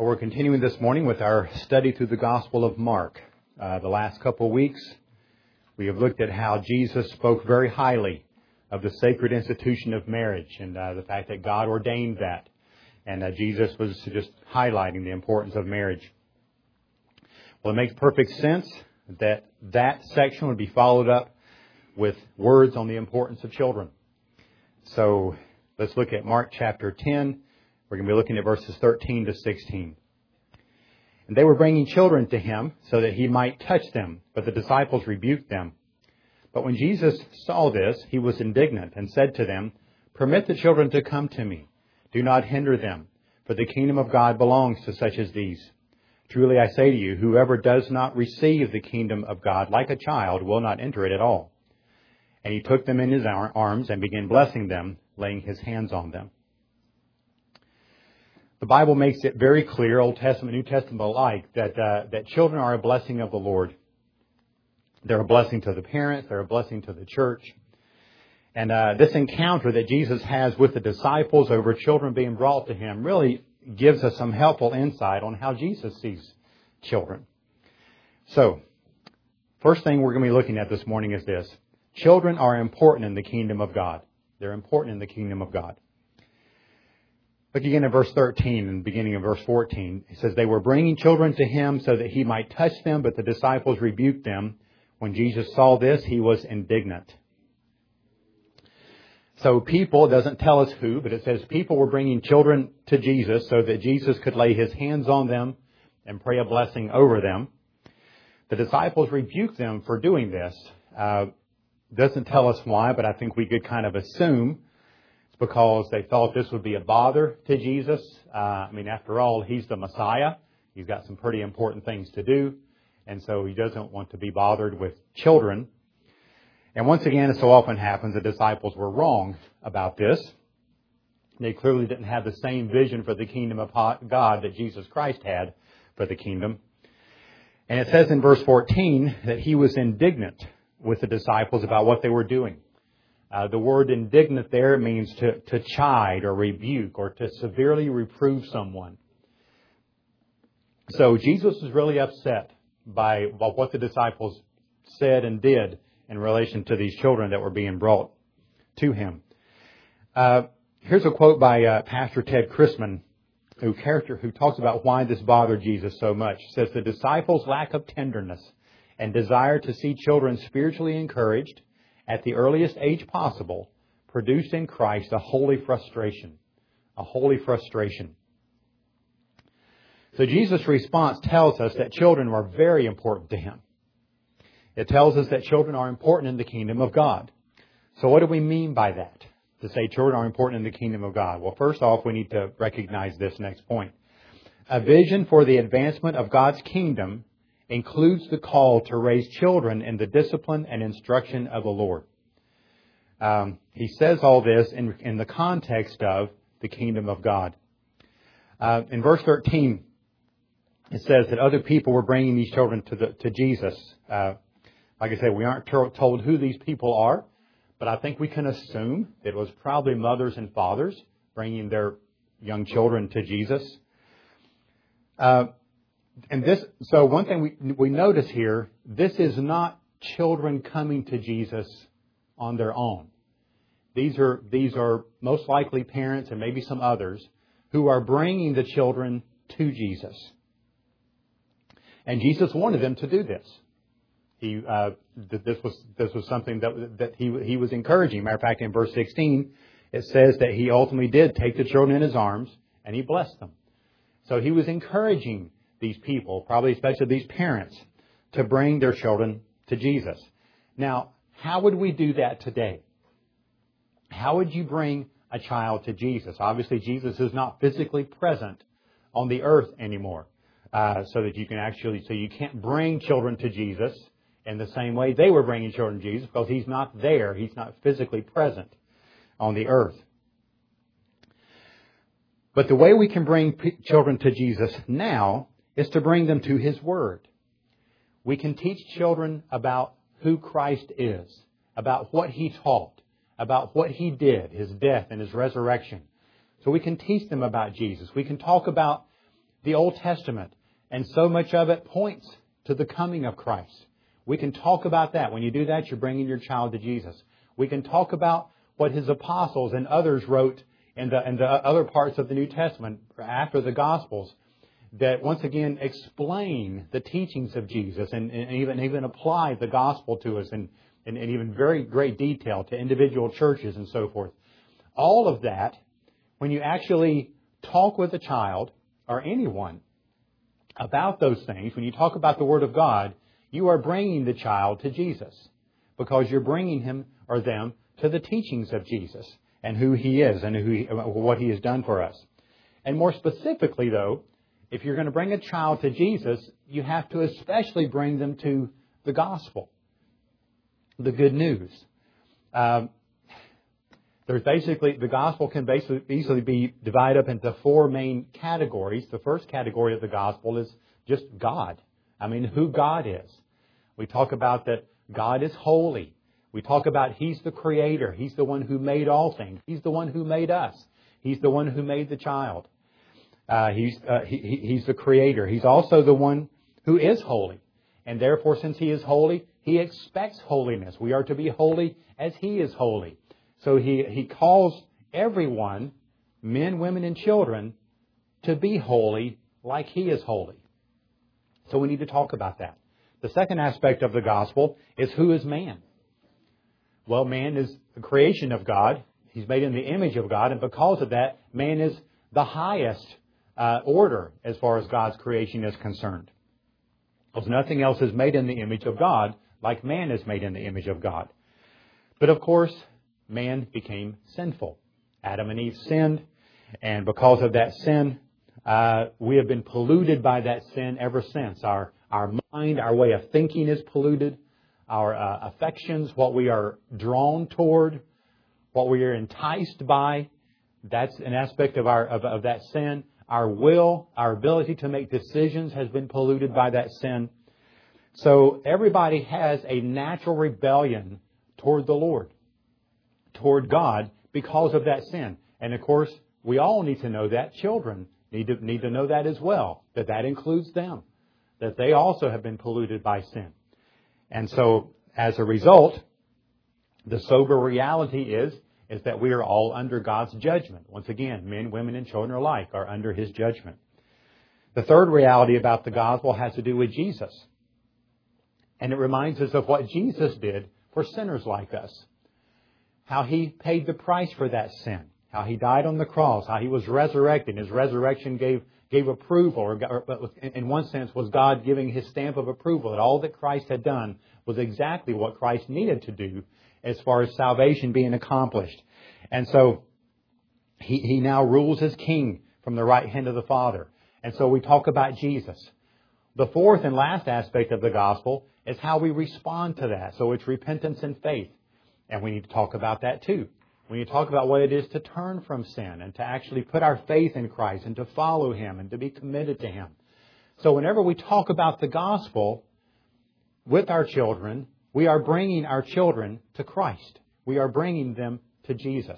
Well, we're continuing this morning with our study through the Gospel of Mark. The last couple of weeks, we have looked at how Jesus spoke very highly of the sacred institution of marriage and the fact that God ordained that. And Jesus was just highlighting the importance of marriage. Well, it makes perfect sense that that section would be followed up with words on the importance of children. So let's look at Mark chapter 10. We're going to be looking at verses 13 to 16. And they were bringing children to him so that he might touch them, but the disciples rebuked them. But when Jesus saw this, he was indignant and said to them, "Permit the children to come to me. Do not hinder them, for the kingdom of God belongs to such as these. Truly I say to you, whoever does not receive the kingdom of God like a child will not enter it at all." And he took them in his arms and began blessing them, laying his hands on them. The Bible makes it very clear, Old Testament, New Testament alike, that children are a blessing of the Lord. They're a blessing to the parents. They're a blessing to the church. And this encounter that Jesus has with the disciples over children being brought to him really gives us some helpful insight on how Jesus sees children. So, first thing we're going to be looking at this morning is this. Children are important in the kingdom of God. They're important in the kingdom of God. Look again at verse 13 and beginning of verse 14. It says, "They were bringing children to him so that he might touch them, but the disciples rebuked them. When Jesus saw this, he was indignant." So people, it doesn't tell us who, but it says people were bringing children to Jesus so that Jesus could lay his hands on them and pray a blessing over them. The disciples rebuked them for doing this. Doesn't tell us why, but I think we could kind of assume it's because they thought this would be a bother to Jesus. After all, he's the Messiah. He's got some pretty important things to do. And so he doesn't want to be bothered with children. And once again, as so often happens, the disciples were wrong about this. They clearly didn't have the same vision for the kingdom of God that Jesus Christ had for the kingdom. And it says in verse 14 that he was indignant with the disciples about what they were doing. The word indignant there means to chide or rebuke or to severely reprove someone. So Jesus was really upset by what the disciples said and did in relation to these children that were being brought to him. Here's a quote by Pastor Ted Chrisman, who talks about why this bothered Jesus so much. He says, "The disciples' lack of tenderness and desire to see children spiritually encouraged at the earliest age possible produced in Christ a holy frustration. A holy frustration." So Jesus' response tells us that children are very important to him. It tells us that children are important in the kingdom of God. So what do we mean by that? To say children are important in the kingdom of God? Well, first off, we need to recognize this next point. A vision for the advancement of God's kingdom includes the call to raise children in the discipline and instruction of the Lord. He says all this in the context of the kingdom of God. In verse 13, it says that other people were bringing these children to Jesus. Like I said, we aren't told who these people are, but I think we can assume it was probably mothers and fathers bringing their young children to Jesus. So one thing we notice here, this is not children coming to Jesus on their own. These are most likely parents and maybe some others who are bringing the children to Jesus. And Jesus wanted them to do this. This was something that he was encouraging. Matter of fact, in verse 16, it says that he ultimately did take the children in his arms and he blessed them. So he was encouraging these people, probably especially these parents, to bring their children to Jesus. Now, how would we do that today? How would you bring a child to Jesus? Obviously, Jesus is not physically present on the earth anymore, so you can't bring children to Jesus in the same way they were bringing children to Jesus, because he's not there. He's not physically present on the earth. But the way we can bring children to Jesus now is to bring them to his word. We can teach children about who Christ is, about what he taught, about what he did, his death and his resurrection. So we can teach them about Jesus. We can talk about the Old Testament, and so much of it points to the coming of Christ. We can talk about that. When you do that, you're bringing your child to Jesus. We can talk about what His apostles and others wrote in the other parts of the New Testament after the Gospels that once again explain the teachings of Jesus and even apply the gospel to us in even very great detail to individual churches and so forth. All of that, when you actually talk with a child or anyone about those things, when you talk about the Word of God, you are bringing the child to Jesus because you're bringing him or them to the teachings of Jesus and who He is and what He has done for us. And more specifically, though, if you're going to bring a child to Jesus, you have to especially bring them to the gospel, the good news. The gospel can easily be divided up into four main categories. The first category of the gospel is just God. Who God is. We talk about that God is holy. We talk about He's the Creator. He's the one who made all things. He's the one who made us. He's the one who made the child. He's the Creator. He's also the one who is holy. And therefore, since He is holy, He expects holiness. We are to be holy as He is holy. So He calls everyone, men, women, and children, to be holy like He is holy. So we need to talk about that. The second aspect of the gospel is who is man? Well, man is the creation of God. He's made in the image of God. And because of that, man is the highest order as far as God's creation is concerned. Because nothing else is made in the image of God like man is made in the image of God. But of course, man became sinful. Adam and Eve sinned. And because of that sin, we have been polluted by that sin ever since. Our mind, our way of thinking is polluted. Our affections, what we are drawn toward, what we are enticed by, that's an aspect of of that sin. Our will, our ability to make decisions has been polluted by that sin. So everybody has a natural rebellion toward the Lord, toward God, because of that sin. And of course, we all need to know that. Children need to know that as well, that includes them, that they also have been polluted by sin. And so, as a result, the sober reality is that we are all under God's judgment. Once again, men, women, and children alike are under His judgment. The third reality about the gospel has to do with Jesus. And it reminds us of what Jesus did for sinners like us. How He paid the price for that sin. How He died on the cross. How He was resurrected. His resurrection gave approval, or in one sense was God giving His stamp of approval that all that Christ had done was exactly what Christ needed to do as far as salvation being accomplished. And so He now rules as King from the right hand of the Father. And so we talk about Jesus. The fourth and last aspect of the gospel is how we respond to that. So it's repentance and faith. And we need to talk about that too. We need to talk about what it is to turn from sin and to actually put our faith in Christ and to follow Him and to be committed to Him. So whenever we talk about the gospel with our children, we are bringing our children to Christ. We are bringing them to Jesus.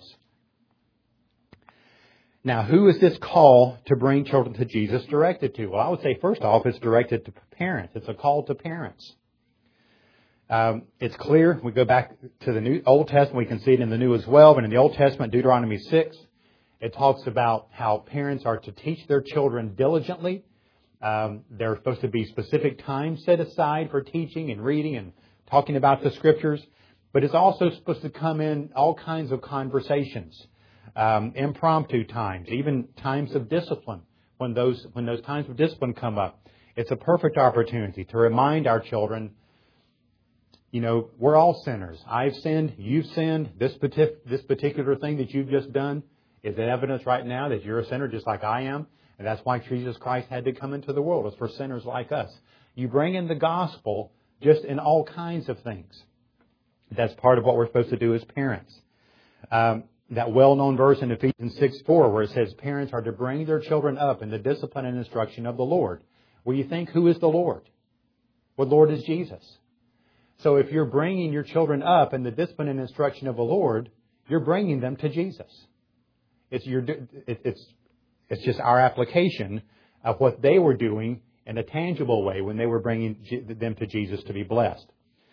Now, who is this call to bring children to Jesus directed to? Well, I would say first off, it's directed to parents. It's a call to parents. It's clear. We go back to the Old Testament. We can see it in the New as well. But in the Old Testament, Deuteronomy 6, it talks about how parents are to teach their children diligently. There are supposed to be specific times set aside for teaching and reading and talking about the Scriptures. But it's also supposed to come in all kinds of conversations, impromptu times, even times of discipline. When those times of discipline come up, it's a perfect opportunity to remind our children, we're all sinners. I've sinned. You've sinned. This particular thing that you've just done is evidence right now that you're a sinner just like I am. And that's why Jesus Christ had to come into the world. It's for sinners like us. You bring in the gospel just in all kinds of things. That's part of what we're supposed to do as parents. That well-known verse in Ephesians 6:4 where it says parents are to bring their children up in the discipline and instruction of the Lord. Well, you think, who is the Lord? Well, Lord is Jesus. So if you're bringing your children up in the discipline and instruction of the Lord, you're bringing them to Jesus. It's just our application of what they were doing in a tangible way when they were bringing them to Jesus to be blessed.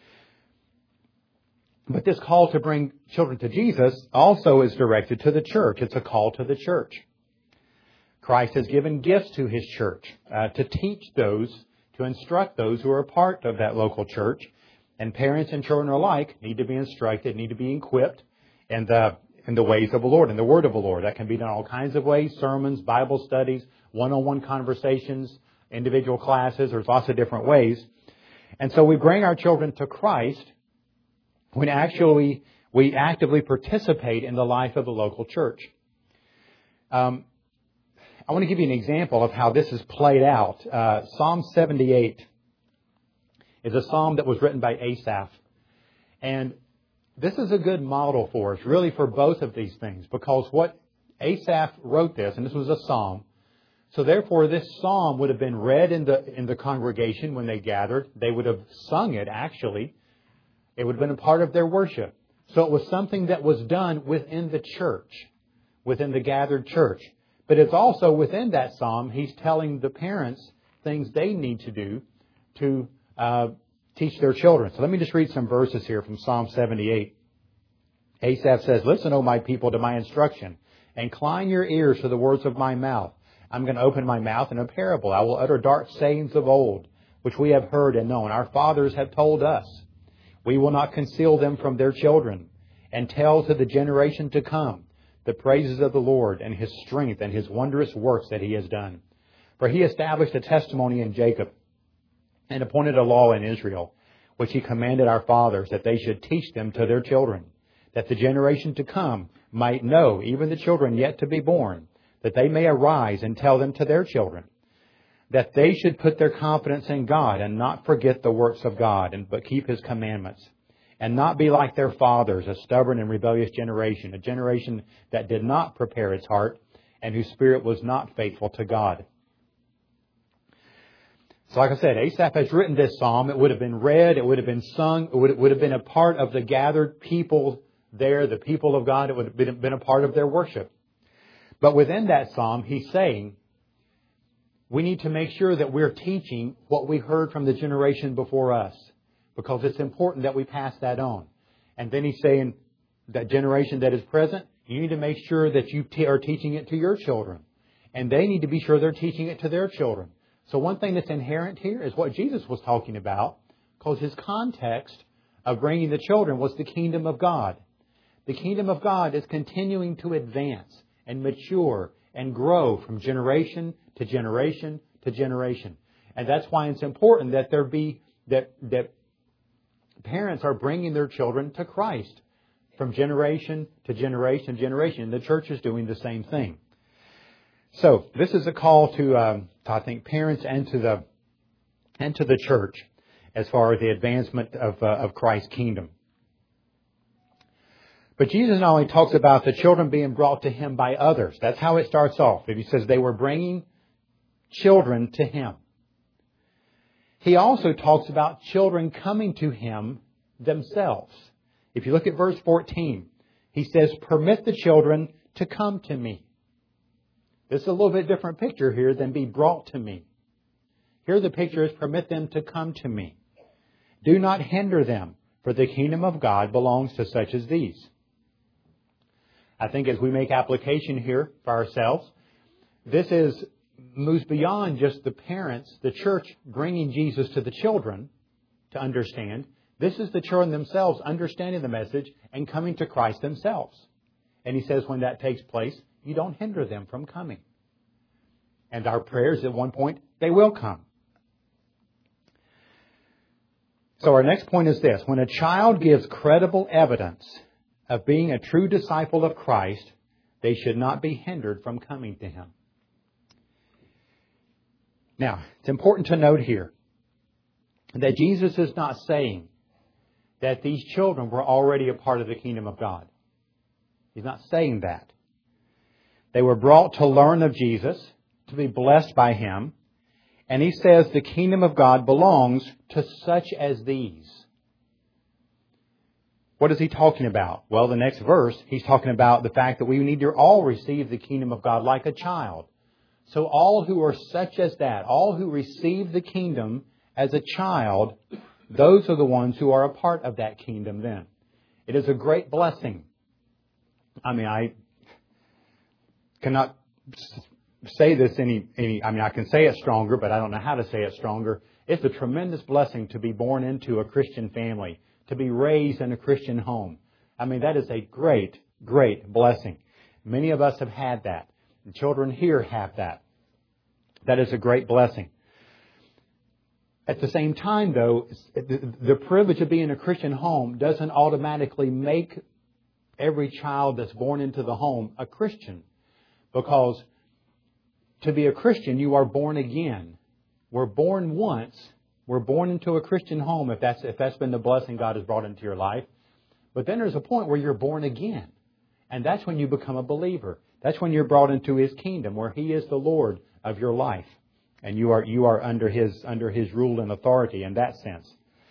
But this call to bring children to Jesus also is directed to the church. It's a call to the church. Christ has given gifts to His church to teach those, to instruct those who are a part of that local church. And parents and children alike need to be instructed, need to be equipped in the ways of the Lord, in the Word of the Lord. That can be done all kinds of ways: sermons, Bible studies, one-on-one conversations, individual classes. There's lots of different ways. And so we bring our children to Christ when actually we actively participate in the life of the local church. I want to give you an example of how this is played out. Psalm 78 is a psalm that was written by Asaph. And this is a good model for us, really, for both of these things, because what Asaph wrote this, and this was a psalm, so therefore this psalm would have been read in the congregation when they gathered. They would have sung it, actually. It would have been a part of their worship. So it was something that was done within the church, within the gathered church. But it's also within that psalm, he's telling the parents things they need to do to teach their children. So let me just read some verses here from Psalm 78. Asaph says, "Listen, O my people, to my instruction. Incline your ears to the words of my mouth. I'm going to open my mouth in a parable. I will utter dark sayings of old, which we have heard and known. Our fathers have told us. We will not conceal them from their children, and tell to the generation to come the praises of the Lord and His strength and His wondrous works that He has done. For He established a testimony in Jacob and appointed a law in Israel, which He commanded our fathers, that they should teach them to their children, that the generation to come might know, even the children yet to be born, that they may arise and tell them to their children, that they should put their confidence in God and not forget the works of God, but keep His commandments, and not be like their fathers, a stubborn and rebellious generation, a generation that did not prepare its heart and whose spirit was not faithful to God." So like I said, Asaph has written this psalm. It would have been read. It would have been sung. It would have been a part of the gathered people there, the people of God. It would have been a part of their worship. But within that psalm, he's saying, we need to make sure that we're teaching what we heard from the generation before us, because it's important that we pass that on. And then he's saying that generation that is present, you need to make sure that you are teaching it to your children. And they need to be sure they're teaching it to their children. So one thing that's inherent here is what Jesus was talking about, because His context of bringing the children was the kingdom of God. The kingdom of God is continuing to advance and mature and grow from generation to generation to generation. And that's why it's important that that parents are bringing their children to Christ from generation to generation to generation. The church is doing the same thing. So this is a call to I think parents and to the church as far as the advancement of Christ's kingdom. But Jesus not only talks about the children being brought to Him by others. That's how it starts off. He says they were bringing children to Him. He also talks about children coming to Him themselves. If you look at verse 14, He says, "Permit the children to come to me." This is a little bit different picture here than "be brought to me." Here the picture is, permit them to come to me. "Do not hinder them, for the kingdom of God belongs to such as these." I think as we make application here for ourselves, this moves beyond just the parents, the church bringing Jesus to the children to understand. This is the children themselves understanding the message and coming to Christ themselves. And He says when that takes place, you don't hinder them from coming. And our prayers at one point, they will come. So our next point is this. When a child gives credible evidence of being a true disciple of Christ, they should not be hindered from coming to Him. Now, it's important to note here that Jesus is not saying that these children were already a part of the kingdom of God. He's not saying that. They were brought to learn of Jesus, to be blessed by Him. And He says the kingdom of God belongs to such as these. What is He talking about? Well, the next verse, He's talking about the fact that we need to all receive the kingdom of God like a child. So all who are such as that, all who receive the kingdom as a child, those are the ones who are a part of that kingdom then. It is a great blessing. I cannot say this I can say it stronger, but I don't know how to say it stronger. It's a tremendous blessing to be born into a Christian family, to be raised in a Christian home. That is a great, great blessing. Many of us have had that. The children here have that. That is a great blessing. At the same time, though, the privilege of being in a Christian home doesn't automatically make every child that's born into the home a Christian. Because to be a Christian, you are born again. We're born once. We're born into a Christian home if that's been the blessing God has brought into your life. But then there's a point where you're born again. And that's when you become a believer. That's when you're brought into His kingdom, where He is the Lord of your life. And you are under His rule and authority in that sense.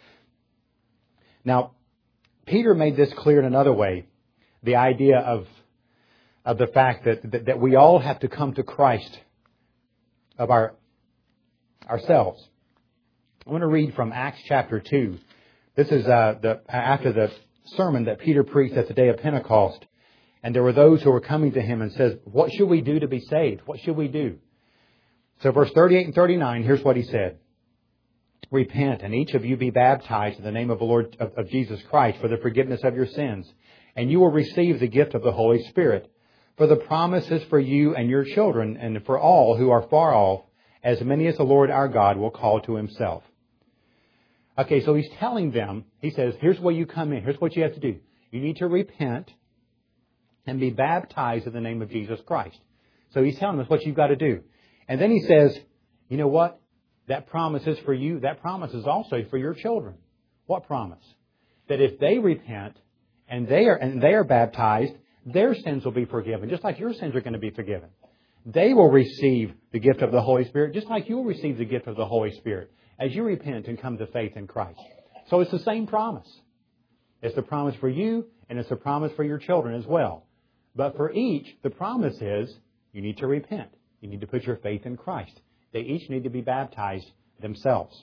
Now, Peter made this clear in another way. The idea of the fact that we all have to come to Christ of ourselves. I want to read from Acts chapter 2. This is after the sermon that Peter preached at the day of Pentecost. And there were those who were coming to him and says, "What should we do to be saved? What should we do?" So verse 38 and 39, here's what he said. "Repent, and each of you be baptized in the name of the Lord of Jesus Christ for the forgiveness of your sins, and you will receive the gift of the Holy Spirit. For the promise is for you and your children, and for all who are far off, as many as the Lord our God will call to Himself." Okay, so he's telling them, he says, here's where you come in. Here's what you have to do. You need to repent and be baptized in the name of Jesus Christ. So he's telling us what you've got to do. And then he says, you know what? That promise is for you. That promise is also for your children. What promise? That if they repent and they are baptized, their sins will be forgiven, just like your sins are going to be forgiven. They will receive the gift of the Holy Spirit, just like you will receive the gift of the Holy Spirit as you repent and come to faith in Christ. So it's the same promise. It's the promise for you, and it's the promise for your children as well. But for each, the promise is you need to repent. You need to put your faith in Christ. They each need to be baptized themselves.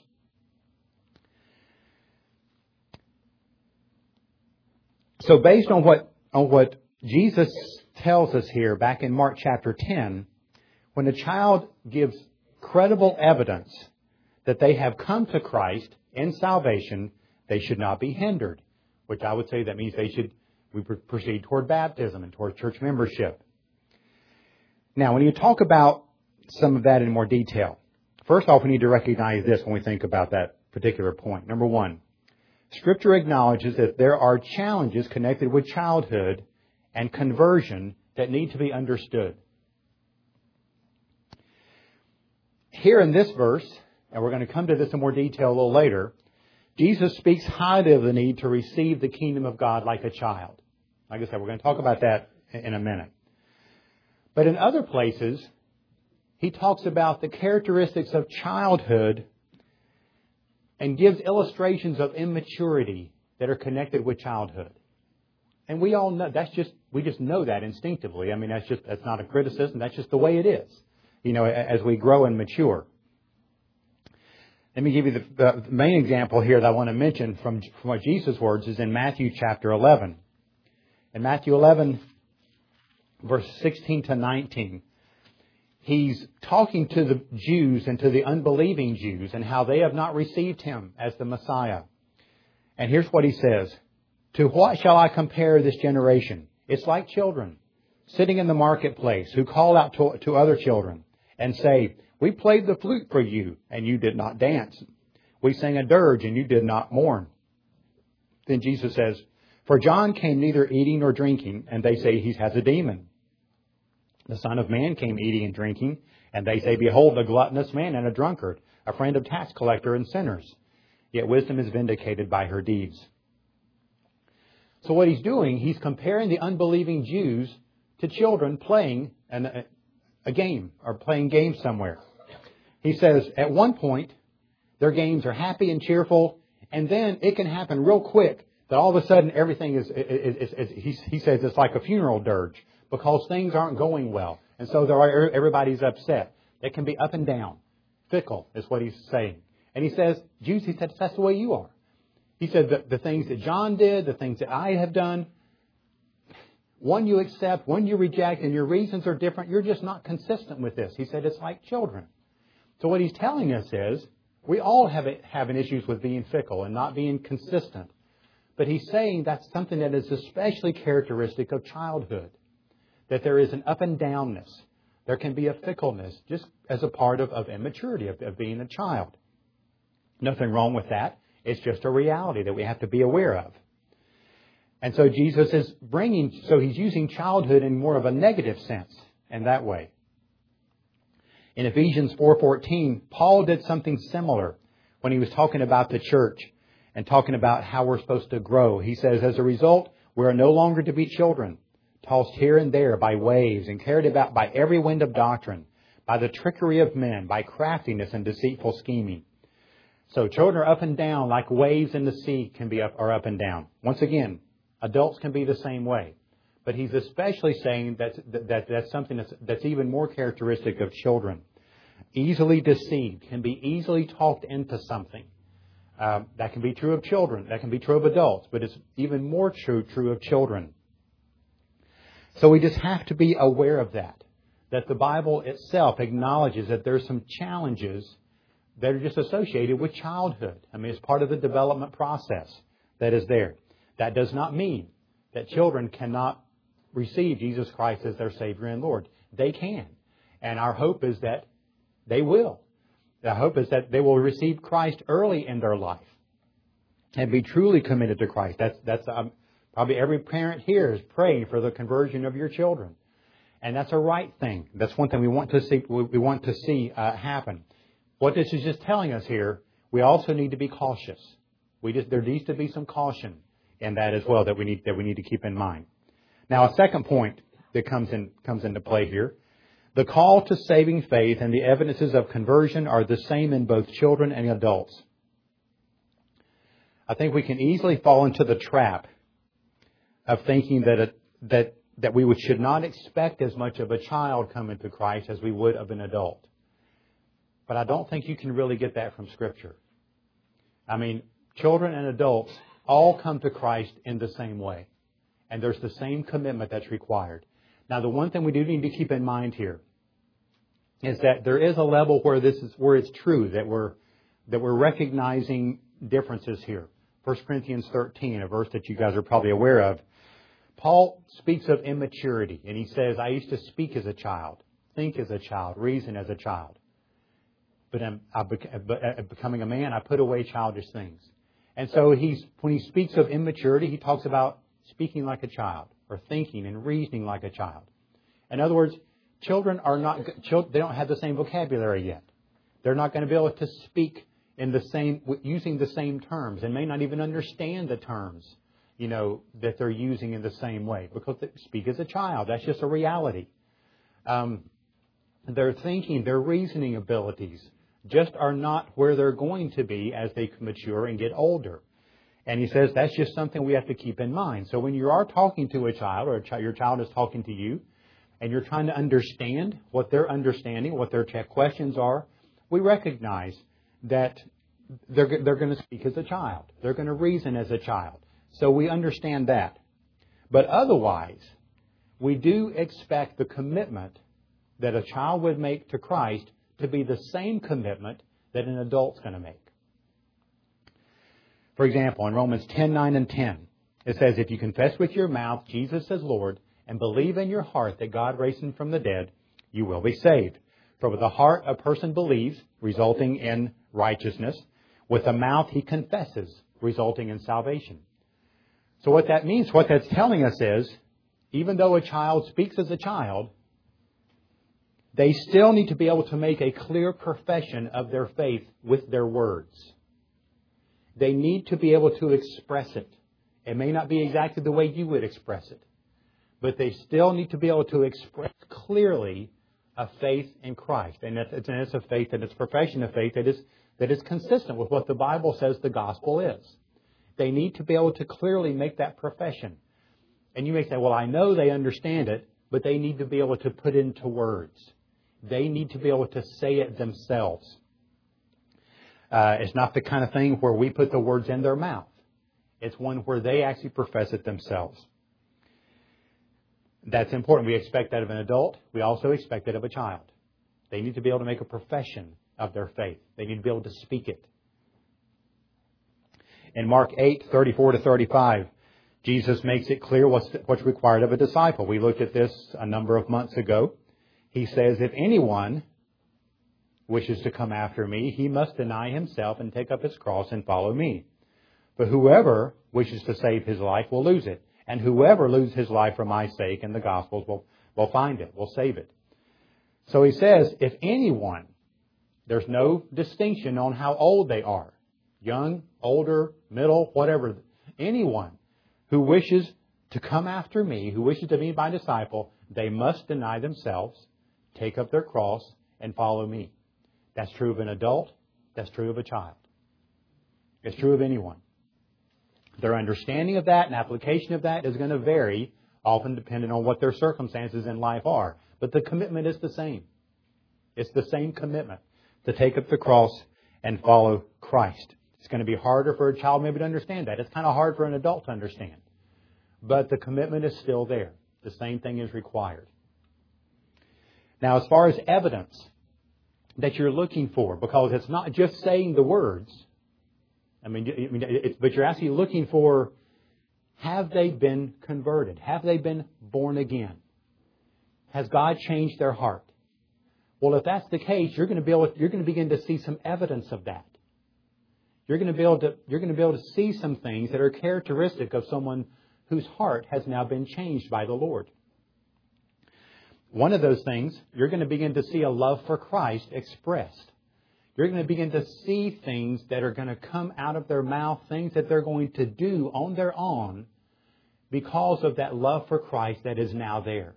So based on what Jesus tells us here back in Mark chapter 10, when a child gives credible evidence that they have come to Christ in salvation, they should not be hindered, which I would say that means we proceed toward baptism and toward church membership. Now, when you talk about some of that in more detail, first off, we need to recognize this when we think about that particular point. Number one, Scripture acknowledges that there are challenges connected with childhood and conversion that need to be understood. Here in this verse, and we're going to come to this in more detail a little later, Jesus speaks highly of the need to receive the kingdom of God like a child. Like I said, we're going to talk about that in a minute. But in other places, He talks about the characteristics of childhood and gives illustrations of immaturity that are connected with childhood. And we all know, we just know that instinctively. That's not a criticism. That's just the way it is, as we grow and mature. Let me give you the main example here that I want to mention from what Jesus' words is in Matthew chapter 11. In Matthew 11, verse 16 to 19, He's talking to the Jews and to the unbelieving Jews and how they have not received Him as the Messiah. And here's what He says. "To what shall I compare this generation? It's like children sitting in the marketplace who call out to other children and say, 'We played the flute for you, and you did not dance. We sang a dirge, and you did not mourn.' Then Jesus says, 'For John came neither eating nor drinking, and they say he has a demon. The Son of Man came eating and drinking, and they say, Behold, a gluttonous man and a drunkard, a friend of tax collector and sinners. Yet wisdom is vindicated by her deeds.'" So what He's doing, He's comparing the unbelieving Jews to children playing a game or playing games somewhere. He says at one point, their games are happy and cheerful, and then it can happen real quick that all of a sudden everything is he says it's like a funeral dirge because things aren't going well. And so everybody's upset. It can be up and down. Fickle is what he's saying. And he says, Jews, he said, that's the way you are. He said the things that John did, the things that I have done, one you accept, one you reject, and your reasons are different. You're just not consistent with this. He said it's like children. So what he's telling us is we all have issues with being fickle and not being consistent. But he's saying that's something that is especially characteristic of childhood, that there is an up and downness. There can be a fickleness just as a part of immaturity, of being a child. Nothing wrong with that. It's just a reality that we have to be aware of. And so Jesus is he's using childhood in more of a negative sense in that way. In Ephesians 4:14, Paul did something similar when he was talking about the church and talking about how we're supposed to grow. He says, as a result, we are no longer to be children, tossed here and there by waves and carried about by every wind of doctrine, by the trickery of men, by craftiness and deceitful scheming. So children are up and down like waves in the sea are up and down. Once again, adults can be the same way. But he's especially saying that's something that's even more characteristic of children. Easily deceived, can be easily talked into something. That can be true of children. That can be true of adults. But it's even more true of children. So we just have to be aware of that the Bible itself acknowledges that there's some challenges that are just associated with childhood. I mean, it's part of the development process that is there. That does not mean that children cannot receive Jesus Christ as their Savior and Lord. They can. And our hope is that they will. The hope is that they will receive Christ early in their life and be truly committed to Christ. That's probably every parent here is praying for the conversion of your children. And that's a right thing. That's one thing we want to see happen. What this is just telling us here, we also need to be cautious. There needs to be some caution in that as well that we need to keep in mind. Now, a second point that comes into play here. The call to saving faith and the evidences of conversion are the same in both children and adults. I think we can easily fall into the trap of thinking that we should not expect as much of a child coming to Christ as we would of an adult. But I don't think you can really get that from Scripture. I mean, children and adults all come to Christ in the same way. And there's the same commitment that's required. Now, the one thing we do need to keep in mind here is that there is a level where it's true that we're recognizing differences here. 1 Corinthians 13, a verse that you guys are probably aware of. Paul speaks of immaturity, and he says, I used to speak as a child, think as a child, reason as a child. But becoming a man, I put away childish things. And so when he speaks of immaturity, he talks about speaking like a child or thinking and reasoning like a child. In other words, children they don't have the same vocabulary yet. They're not going to be able to speak using the same terms and may not even understand the terms, that they're using in the same way because they speak as a child. That's just a reality. Their thinking, their reasoning abilities just are not where they're going to be as they mature and get older. And he says that's just something we have to keep in mind. So when you are talking to a child or your child is talking to you and you're trying to understand what they're understanding, what their questions are, we recognize that they're going to speak as a child. They're going to reason as a child. So we understand that. But otherwise, we do expect the commitment that a child would make to Christ to be the same commitment that an adult's going to make. For example, in Romans 10:9 and 10, it says, if you confess with your mouth Jesus as Lord and believe in your heart that God raised him from the dead, you will be saved. For with the heart a person believes, resulting in righteousness. With the mouth he confesses, resulting in salvation. So what that means, what that's telling us is, even though a child speaks as a child, they still need to be able to make a clear profession of their faith with their words. They need to be able to express it. It may not be exactly the way you would express it, but they still need to be able to express clearly a faith in Christ. And it's a faith, and it's a profession of faith that is consistent with what the Bible says the gospel is. They need to be able to clearly make that profession. And you may say, well, I know they understand it, but they need to be able to put into words. They need to be able to say it themselves. It's not the kind of thing where we put the words in their mouth. It's one where they actually profess it themselves. That's important. We expect that of an adult. We also expect it of a child. They need to be able to make a profession of their faith. They need to be able to speak it. In Mark 8:34-35, Jesus makes it clear what's required of a disciple. We looked at this a number of months ago. He says, if anyone wishes to come after me, he must deny himself and take up his cross and follow me. But whoever wishes to save his life will lose it. And whoever loses his life for my sake and the gospel's will find it, will save it. So he says, if anyone, there's no distinction on how old they are. Young, older, middle, whatever. Anyone who wishes to come after me, who wishes to be my disciple, they must deny themselves, take up their cross, and follow me. That's true of an adult. That's true of a child. It's true of anyone. Their understanding of that and application of that is going to vary, often depending on what their circumstances in life are. But the commitment is the same. It's the same commitment to take up the cross and follow Christ. It's going to be harder for a child maybe to understand that. It's kind of hard for an adult to understand. But the commitment is still there. The same thing is required. Now, as far as evidence that you're looking for, because it's not just saying the words, but you're actually looking for, have they been converted? Have they been born again? Has God changed their heart? Well, if that's the case, you're going to begin to see some evidence of that. You're going to be able to see some things that are characteristic of someone whose heart has now been changed by the Lord. One of those things, you're going to begin to see a love for Christ expressed. You're going to begin to see things that are going to come out of their mouth, things that they're going to do on their own because of that love for Christ that is now there.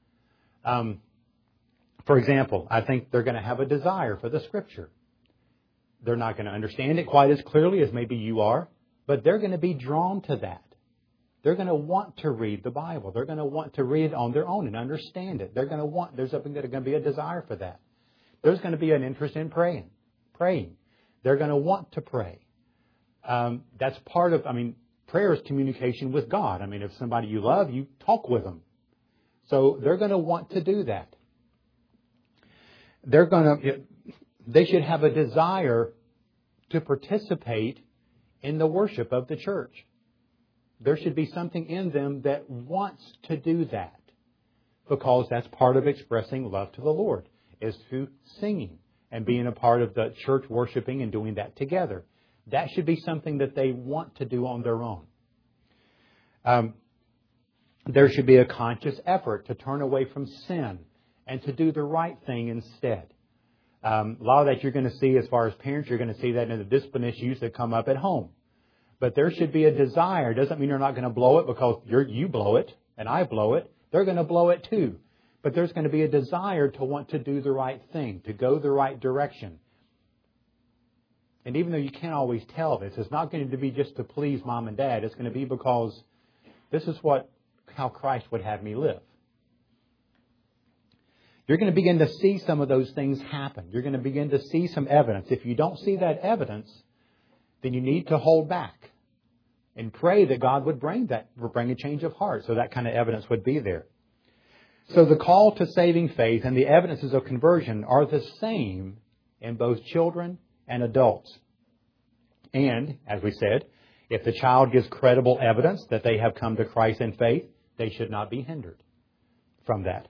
For example, I think they're going to have a desire for the Scripture. They're not going to understand it quite as clearly as maybe you are, but they're going to be drawn to that. They're going to want to read the Bible. They're going to want to read it on their own and understand it. There's going to be a desire for that. There's going to be an interest in praying. They're going to want to pray. That's part of, prayer is communication with God. If somebody you love, you talk with them. So they're going to want to do that. They should have a desire to participate in the worship of the church. There should be something in them that wants to do that, because that's part of expressing love to the Lord, is through singing and being a part of the church worshiping and doing that together. That should be something that they want to do on their own. There should be a conscious effort to turn away from sin and to do the right thing instead. A lot of that you're going to see as far as parents, you're going to see that in the discipline issues that come up at home. But there should be a desire. Doesn't mean you're not going to blow it because you blow it and I blow it. They're going to blow it too. But there's going to be a desire to want to do the right thing, to go the right direction. And even though you can't always tell this, it's not going to be just to please mom and dad. It's going to be because this is how Christ would have me live. You're going to begin to see some of those things happen. You're going to begin to see some evidence. If you don't see that evidence, then you need to hold back and pray that God would bring a change of heart, so that kind of evidence would be there. So the call to saving faith and the evidences of conversion are the same in both children and adults. And, as we said, if the child gives credible evidence that they have come to Christ in faith, they should not be hindered from that.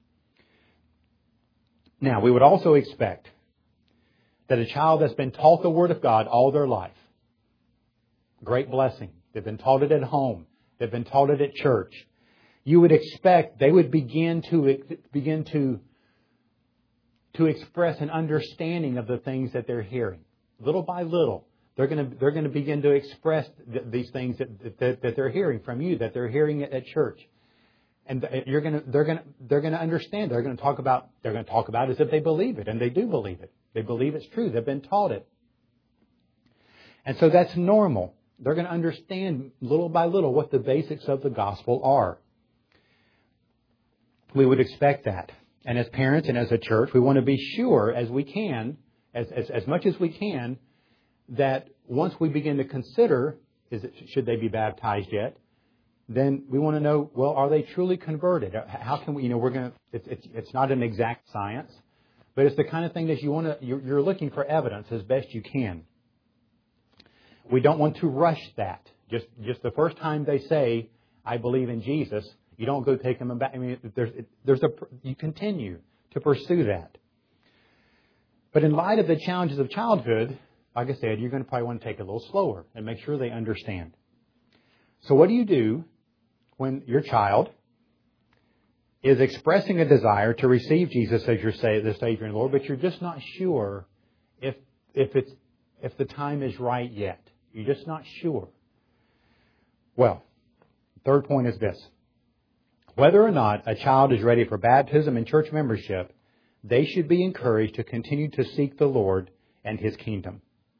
Now, we would also expect that a child that's been taught the Word of God all their life, great blessing. They've been taught it at home. They've been taught it at church. You would expect they would begin to express an understanding of the things that they're hearing. Little by little, they're going to begin to express these things that they're hearing from you, that they're hearing at church. And they're going to understand. They're going to talk about it as if they believe it, and they do believe it. They believe it's true. They've been taught it. And so that's normal. They're going to understand little by little what the basics of the gospel are. We would expect that. and as parents and as a church, we want to be sure as we can, as much as we can, that once we begin to consider, should they be baptized yet, then we want to know, well, are they truly converted? How can we, it's not an exact science, but it's the kind of thing that you're looking for evidence as best you can. We don't want to rush that. Just the first time they say, I believe in Jesus, you don't go take them back. I mean, you continue to pursue that. But in light of the challenges of childhood, like I said, you're going to probably want to take it a little slower and make sure they understand. So what do you do when your child is expressing a desire to receive Jesus as the Savior and Lord, but you're just not sure if the time is right yet? You're just not sure. Well, third point is this. Whether or not a child is ready for baptism and church membership, they should be encouraged to continue to seek the Lord and His kingdom.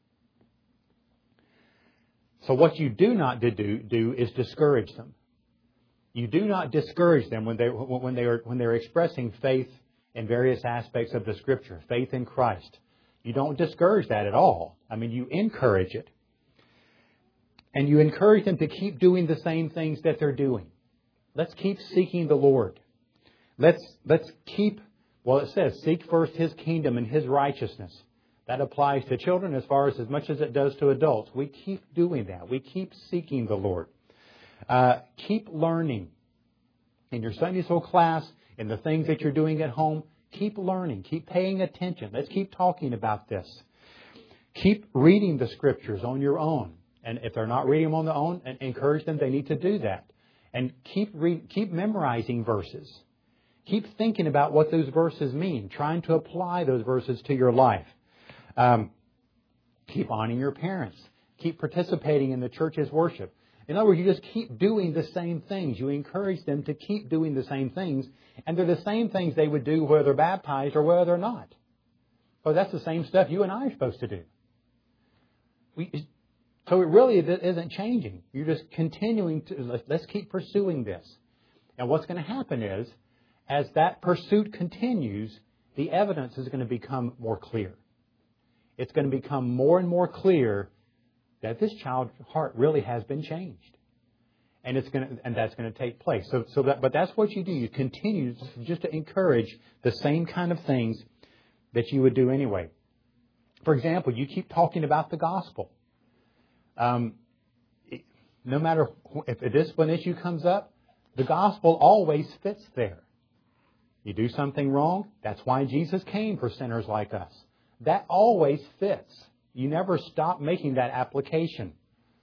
So what you do not do is discourage them. You do not discourage them when they're expressing faith in various aspects of the Scripture, faith in Christ. You don't discourage that at all. I mean, you encourage it. And you encourage them to keep doing the same things that they're doing. Let's keep seeking the Lord. Let's keep, well, it says, seek first His kingdom and His righteousness. That applies to children as much as it does to adults. We keep doing that. We keep seeking the Lord. Keep learning. In your Sunday school class, in the things that you're doing at home, keep learning. Keep paying attention. Let's keep talking about this. Keep reading the Scriptures on your own. And if they're not reading them on their own, encourage them, they need to do that. And keep memorizing verses. Keep thinking about what those verses mean, trying to apply those verses to your life. Keep honoring your parents. Keep participating in the church's worship. In other words, you just keep doing the same things. You encourage them to keep doing the same things. And they're the same things they would do whether they're baptized or whether they're not. Well, that's the same stuff you and I are supposed to do. So it really isn't changing. You're just continuing to, let's keep pursuing this. And what's going to happen is, as that pursuit continues, the evidence is going to become more clear. It's going to become more and more clear that this child's heart really has been changed. And that's going to take place. But that's what you do. You continue just to encourage the same kind of things that you would do anyway. For example, you keep talking about the gospel. No matter if a discipline issue comes up, the gospel always fits there. You do something wrong, that's why Jesus came for sinners like us. That always fits. You never stop making that application.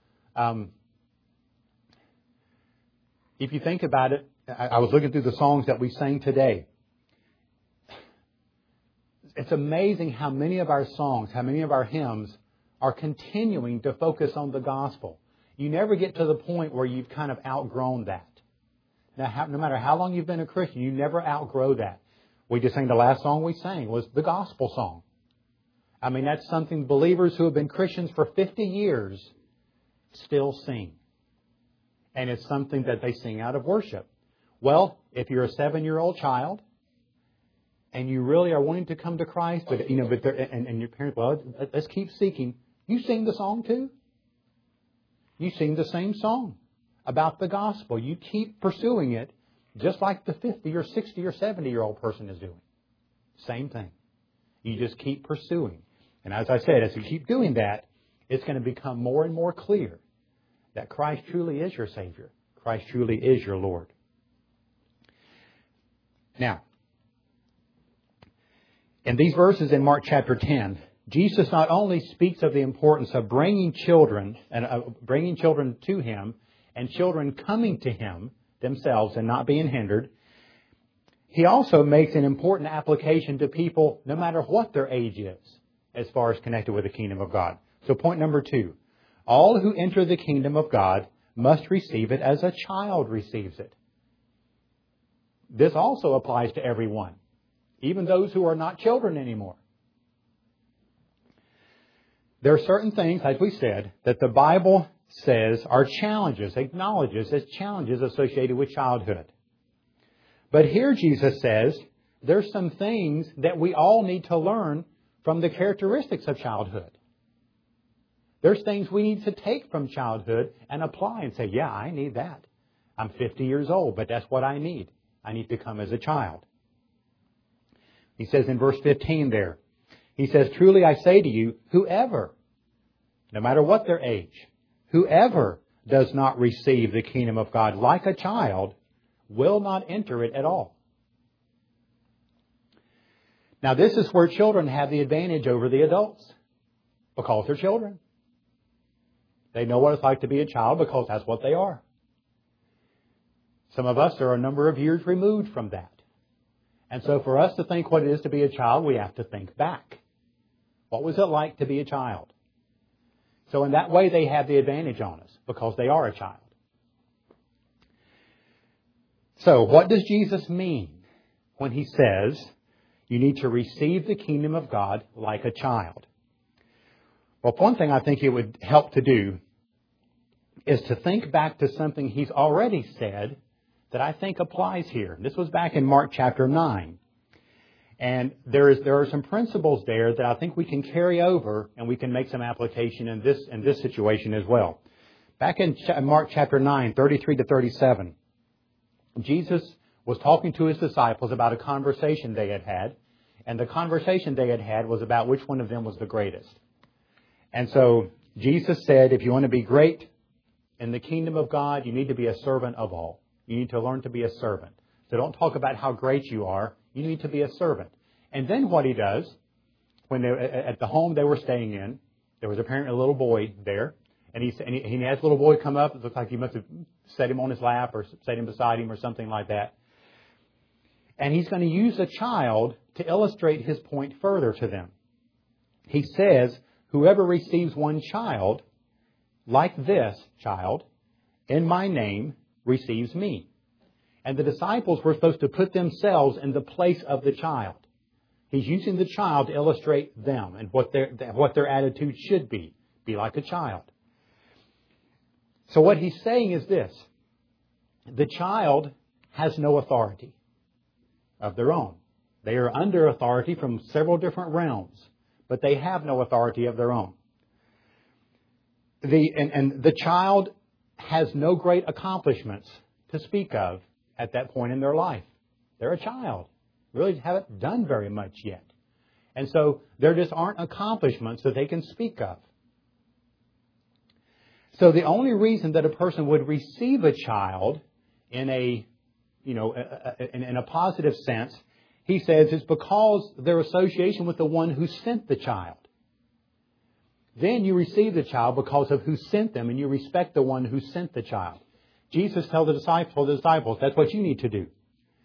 If you think about it, I was looking through the songs that we sang today. It's amazing how many of our songs, how many of our hymns are continuing to focus on the gospel. You never get to the point where you've kind of outgrown that. Now, no matter how long you've been a Christian, you never outgrow that. We just sang, the last song we sang was the gospel song. I mean, that's something believers who have been Christians for 50 years still sing. And it's something that they sing out of worship. Well, if you're a 7-year-old child and you really are wanting to come to Christ, but your parents, well, let's keep seeking. You sing the song too. You sing the same song about the gospel. You keep pursuing it just like the 50 or 60 or 70-year-old person is doing. Same thing. You just keep pursuing. And as I said, as you keep doing that, it's going to become more and more clear that Christ truly is your Savior. Christ truly is your Lord. Now, in these verses in Mark chapter 10, Jesus not only speaks of the importance of bringing children to Him and children coming to Him themselves and not being hindered, He also makes an important application to people no matter what their age is as far as connected with the kingdom of God. So point number 2, all who enter the kingdom of God must receive it as a child receives it. This also applies to everyone, even those who are not children anymore. There are certain things, as we said, that the Bible says are challenges, acknowledges as challenges associated with childhood. But here Jesus says there's some things that we all need to learn from the characteristics of childhood. There's things we need to take from childhood and apply and say, yeah, I need that. I'm 50 years old, but that's what I need. I need to come as a child. He says in verse 15 there, he says, truly I say to you, whoever, no matter what their age, whoever does not receive the kingdom of God like a child will not enter it at all. Now this is where children have the advantage over the adults because they're children. They know what it's like to be a child because that's what they are. Some of us are a number of years removed from that. And so for us to think what it is to be a child, we have to think back. What was it like to be a child? So in that way, they have the advantage on us because they are a child. So what does Jesus mean when He says you need to receive the kingdom of God like a child? Well, one thing I think it would help to do is to think back to something He's already said that I think applies here. This was back in Mark chapter 9. And there are some principles there that I think we can carry over and we can make some application in this situation as well. Back in Mark chapter 9, 33 to 37, Jesus was talking to His disciples about a conversation they had had. And the conversation they had had was about which one of them was the greatest. And so Jesus said, if you want to be great in the kingdom of God, you need to be a servant of all. You need to learn to be a servant. So don't talk about how great you are. You need to be a servant. And then what He does, when at the home they were staying in, there was apparently a little boy there. And he has the little boy come up. It looked like he must have set him on his lap or set him beside him or something like that. And He's going to use a child to illustrate His point further to them. He says, whoever receives one child like this child in my name receives me. And the disciples were supposed to put themselves in the place of the child. He's using the child to illustrate them and what their attitude should be. Be like a child. So what He's saying is this. The child has no authority of their own. They are under authority from several different realms, but they have no authority of their own. The child has no great accomplishments to speak of at that point in their life. They're a child. Really haven't done very much yet. And so there just aren't accomplishments that they can speak of. So the only reason that a person would receive a child in a positive sense, he says, is because their association with the one who sent the child. Then you receive the child because of who sent them, and you respect the one who sent the child. Jesus told the disciples, that's what you need to do.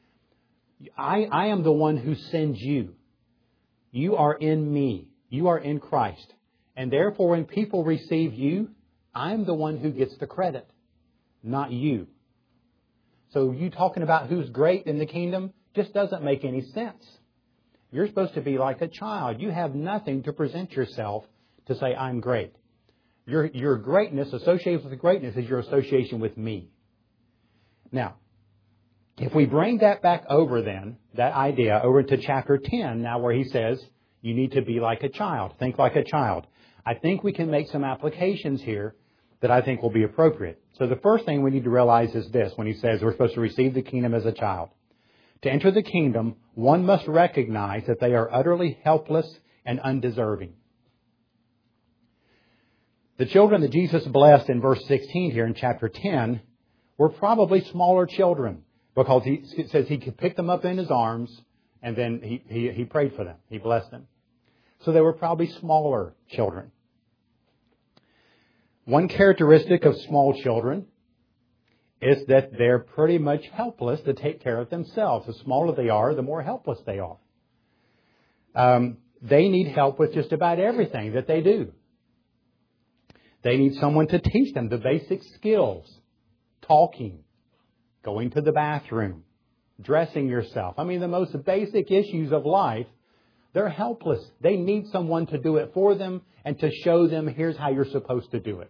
I am the one who sends you. You are in me. You are in Christ. And therefore, when people receive you, I'm the one who gets the credit, not you. So you talking about who's great in the kingdom just doesn't make any sense. You're supposed to be like a child. You have nothing to present yourself to say, I'm great. Your greatness, associated with the greatness, is your association with me. Now, if we bring that back over then, that idea, over to chapter 10, now where he says, you need to be like a child, think like a child. I think we can make some applications here that I think will be appropriate. So the first thing we need to realize is this, when he says we're supposed to receive the kingdom as a child. To enter the kingdom, one must recognize that they are utterly helpless and undeserving. The children that Jesus blessed in verse 16 here in chapter 10 were probably smaller children, because it says he could pick them up in his arms and then he prayed for them. He blessed them. So they were probably smaller children. One characteristic of small children is that they're pretty much helpless to take care of themselves. The smaller they are, the more helpless they are. They need help with just about everything that they do. They need someone to teach them the basic skills. Talking, going to the bathroom, dressing yourself. I mean, the most basic issues of life, they're helpless. They need someone to do it for them and to show them, here's how you're supposed to do it.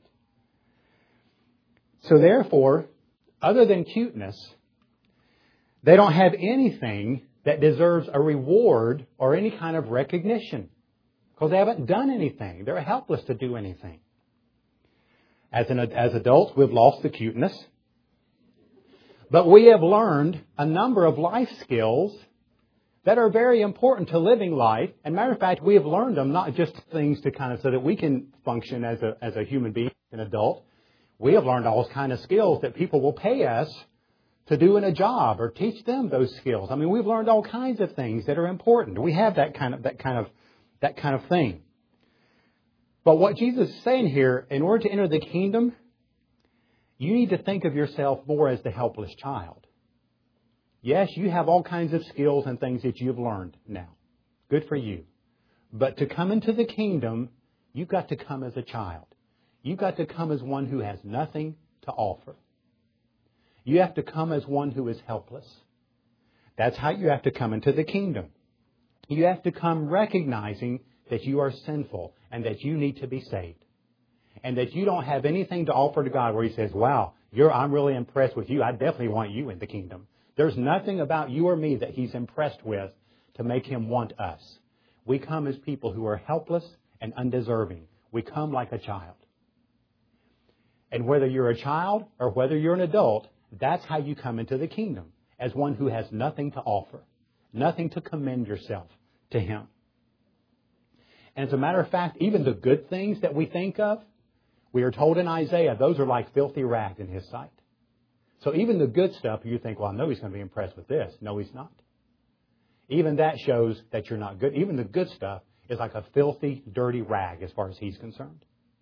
So therefore, other than cuteness, they don't have anything that deserves a reward or any kind of recognition because they haven't done anything. They're helpless to do anything. As adults, we've lost the cuteness. But we have learned a number of life skills that are very important to living life. And matter of fact, we have learned them, not just things to kind of so that we can function as a human being, an adult. We have learned all kinds of skills that people will pay us to do in a job or teach them those skills. I mean, we've learned all kinds of things that are important. We have that kind of thing. But what Jesus is saying here, in order to enter the kingdom, you need to think of yourself more as the helpless child. Yes, you have all kinds of skills and things that you've learned now. Good for you. But to come into the kingdom, you've got to come as a child. You've got to come as one who has nothing to offer. You have to come as one who is helpless. That's how you have to come into the kingdom. You have to come recognizing that you are sinful and that you need to be saved. And that you don't have anything to offer to God where He says, wow, I'm really impressed with you. I definitely want you in the kingdom. There's nothing about you or me that He's impressed with to make Him want us. We come as people who are helpless and undeserving. We come like a child. And whether you're a child or whether you're an adult, that's how you come into the kingdom, as one who has nothing to offer, nothing to commend yourself to Him. And as a matter of fact, even the good things that we think of, we are told in Isaiah, those are like filthy rags in His sight. So even the good stuff, you think, well, I know He's going to be impressed with this. No, He's not. Even that shows that you're not good. Even the good stuff is like a filthy, dirty rag as far as He's concerned.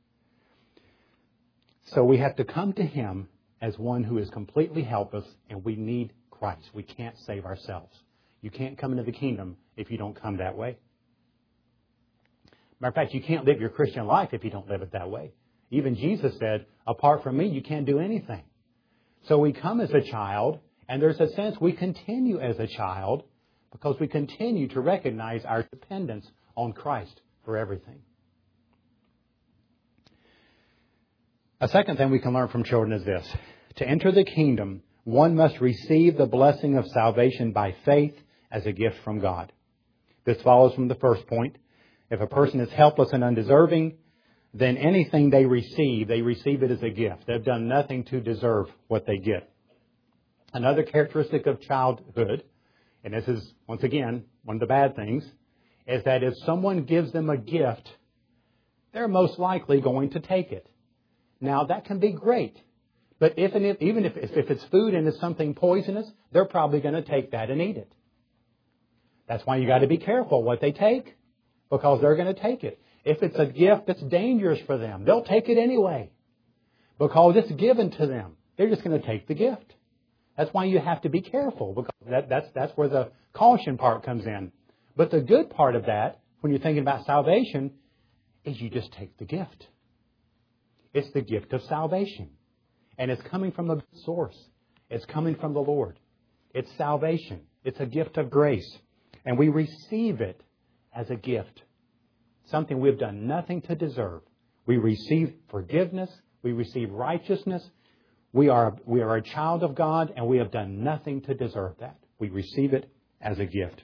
So we have to come to Him as one who is completely helpless, and we need Christ. We can't save ourselves. You can't come into the kingdom if you don't come that way. Matter of fact, you can't live your Christian life if you don't live it that way. Even Jesus said, apart from me, you can't do anything. So we come as a child, and there's a sense we continue as a child because we continue to recognize our dependence on Christ for everything. A second thing we can learn from children is this. To enter the kingdom, one must receive the blessing of salvation by faith as a gift from God. This follows from the first point. If a person is helpless and undeserving, then anything they receive it as a gift. They've done nothing to deserve what they get. Another characteristic of childhood, and this is, once again, one of the bad things, is that if someone gives them a gift, they're most likely going to take it. Now, that can be great. But even if it's food and it's something poisonous, they're probably going to take that and eat it. That's why you got to be careful what they take, because they're going to take it. If it's a gift that's dangerous for them, they'll take it anyway, because it's given to them. They're just going to take the gift. That's why you have to be careful, because that's where the caution part comes in. But the good part of that, when you're thinking about salvation, is you just take the gift. It's the gift of salvation. And it's coming from a good source. It's coming from the Lord. It's salvation. It's a gift of grace. And we receive it as a gift. Something we've done nothing to deserve. We receive forgiveness. We receive righteousness. We are a child of God, and we have done nothing to deserve that. We receive it as a gift.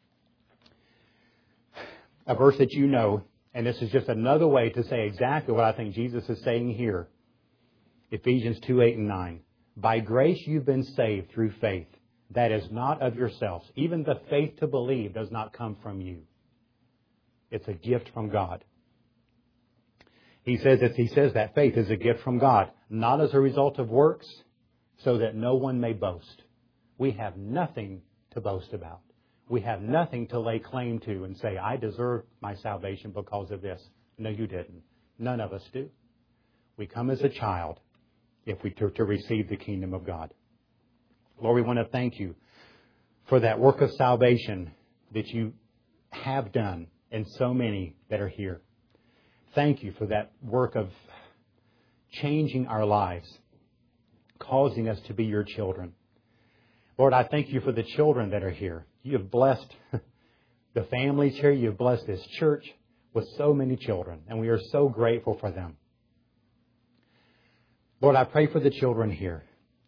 A verse that you know, and this is just another way to say exactly what I think Jesus is saying here. Ephesians 2:8 and 9. By grace you've been saved through faith. That is not of yourselves. Even the faith to believe does not come from you. It's a gift from God. He says that faith is a gift from God, not as a result of works, so that no one may boast. We have nothing to boast about. We have nothing to lay claim to and say, I deserve my salvation because of this. No, you didn't. None of us do. We come as a child if we to receive the kingdom of God. Lord, we want to thank you for that work of salvation that you have done in so many that are here. Thank you for that work of changing our lives, causing us to be your children. Lord, I thank you for the children that are here. You have blessed the families here. You have blessed this church with so many children, and we are so grateful for them. Lord, I pray for the children here.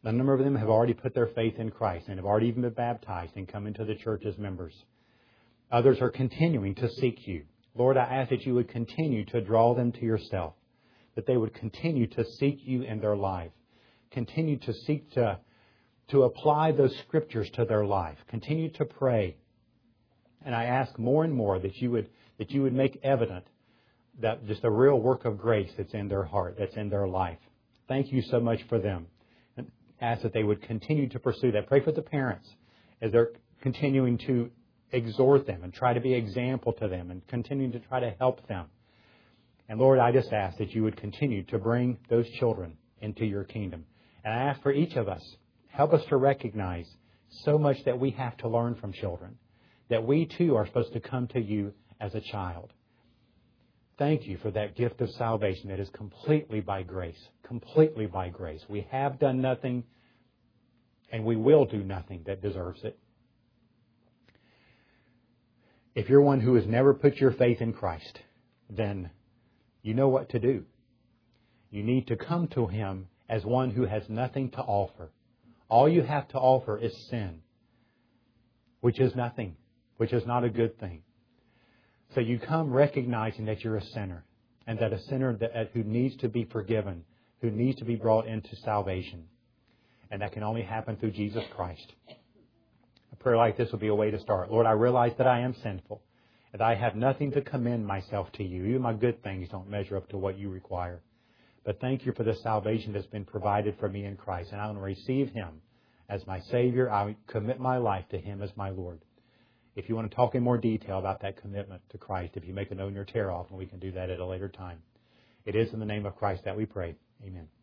A number of them have already put their faith in Christ and have already even been baptized and come into the church as members. Others are continuing to seek you. Lord, I ask that you would continue to draw them to yourself, that they would continue to seek you in their life, continue to seek to apply those scriptures to their life, continue to pray. And I ask more and more that you would make evident that just a real work of grace that's in their heart, that's in their life. Thank you so much for them. And ask that they would continue to pursue that. Pray for the parents as they're continuing to exhort them and try to be an example to them and continuing to try to help them. And Lord, I just ask that you would continue to bring those children into your kingdom. And I ask for each of us, help us to recognize so much that we have to learn from children, that we too are supposed to come to you as a child. Thank you for that gift of salvation that is completely by grace, completely by grace. We have done nothing and we will do nothing that deserves it. If you're one who has never put your faith in Christ, then you know what to do. You need to come to Him as one who has nothing to offer. All you have to offer is sin, which is nothing, which is not a good thing. So you come recognizing that you're a sinner and that a sinner who needs to be forgiven, who needs to be brought into salvation. And that can only happen through Jesus Christ. A prayer like this will be a way to start. Lord, I realize that I am sinful, that I have nothing to commend myself to you. Even my good things don't measure up to what you require. But thank you for the salvation that's been provided for me in Christ. And I want to receive Him as my Savior. I commit my life to Him as my Lord. If you want to talk in more detail about that commitment to Christ, if you make a note in your tear off, and we can do that at a later time. It is in the name of Christ that we pray. Amen.